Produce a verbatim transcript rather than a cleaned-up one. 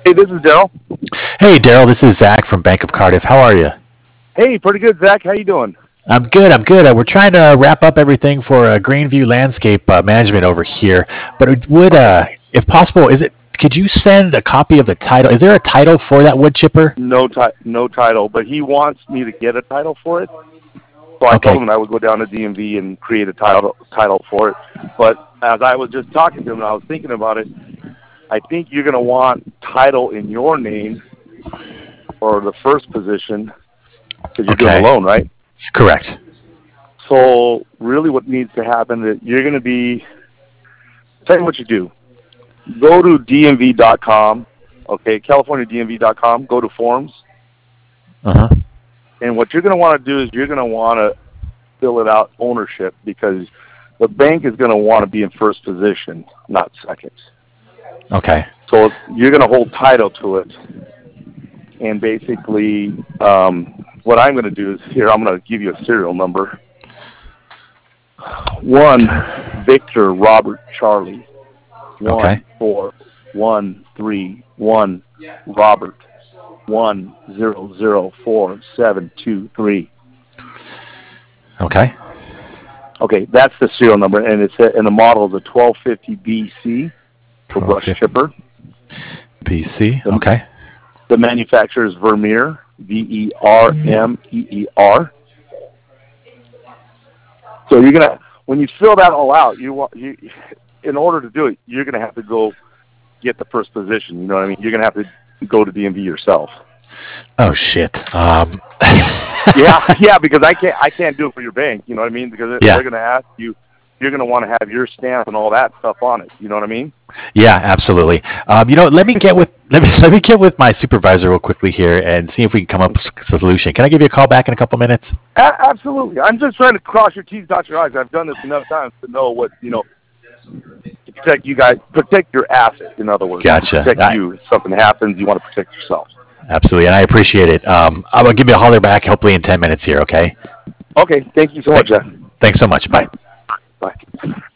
Hey, this is Daryl. Hey, Daryl, this is Zach from Bank of Cardiff. How are you? Hey, pretty good, Zach. How you doing? I'm good. I'm good. Uh, we're trying to wrap up everything for uh, Greenview Landscape uh, Management over here, but it would, uh, if possible, is it? Could you send a copy of the title? Is there a title for that wood chipper? No, ti- no title, but he wants me to get a title for it. So I Okay. told him I would go down to D M V and create a title title for it. But as I was just talking to him and I was thinking about it, I think you're going to want title in your name for the first position because you're doing Okay. a loan, right? Correct. So really what needs to happen is you're going to be, tell you what you do. Go to D M V dot com, okay, California D M V dot com, go to forms. Uh huh. And what you're going to want to do is you're going to want to fill it out ownership because the bank is going to want to be in first position, not second. Okay. So you're going to hold title to it. And basically, um, what I'm going to do is here, I'm going to give you a serial number. One, Victor, Robert, Charlie. One, Okay. four, one, three, one, Robert. One, zero, zero, four, seven, two, three. Okay. Okay, that's the serial number, and it's a, and the model is a twelve fifty B C for brush chipper. B C. The, Okay. the manufacturer is Vermeer, V E R M E E R. So you're gonna, when you fill that all out, you want you, in order to do it, you're gonna have to go get the first position. You know what I mean? You're gonna have to go to D M V yourself. Oh shit. Um. yeah, yeah, because I can't, I can't do it for your bank. You know what I mean? Because Yeah. they're going to ask you, you're going to want to have your stamp and all that stuff on it. You know what I mean? Yeah, absolutely. Um, you know, let me get with let me let me get with my supervisor real quickly here and see if we can come up with a solution. Can I give you a call back in a couple minutes? A- absolutely. I'm just trying to cross your T's, dot your I's. I've done this enough times to know what, you know, to protect you guys, protect your asset, in other words. Gotcha. Protect I- you. If something happens, you want to protect yourself. Absolutely, and I appreciate it. Um, I'm gonna give you a holler back hopefully in ten minutes here. Okay. Okay. Thank you so much, Jeff. Thanks so much. Bye. Bye.